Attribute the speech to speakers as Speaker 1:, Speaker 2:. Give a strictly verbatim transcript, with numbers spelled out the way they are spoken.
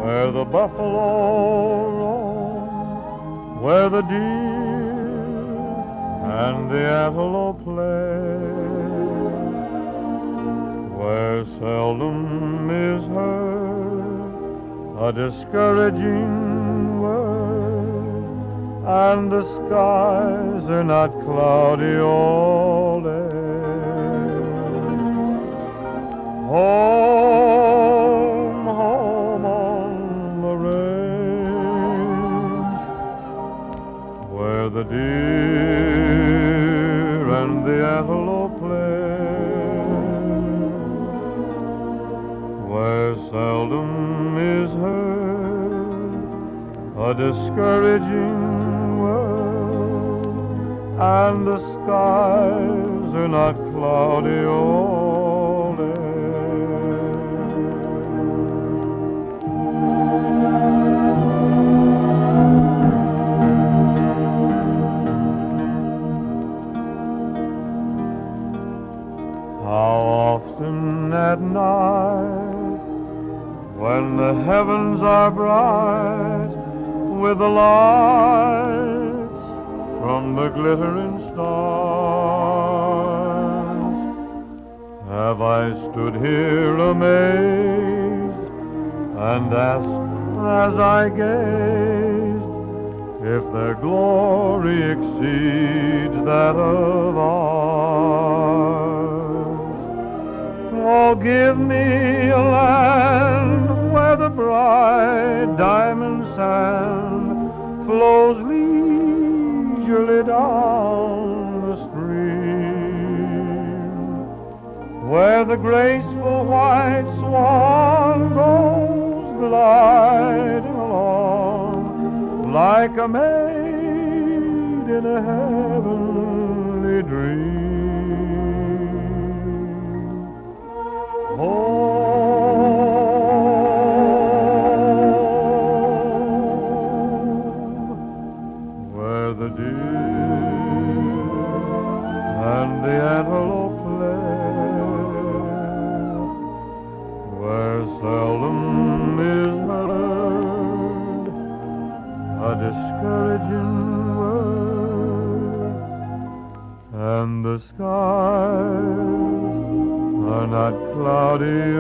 Speaker 1: where the buffalo roam, where the deer and the antelope play, where seldom is heard a discouraging word, and the skies are not cloudy all day. Home, home on the range, where the deer and the antelope play, where seldom is heard a discouraging word, and the skies are not cloudy all day. How often at night, when the heavens are bright with the lights from the glittering stars, have I stood here amazed and asked as I gazed if their glory exceeds that of ours. Oh, give me a land where the bright diamond sand flows leisurely down the stream, where the graceful white swan goes gliding along like a maid in a heavenly dream. Home, where the deer and the antelope play, where seldom is heard a discouraging word, and the skies are not cloudy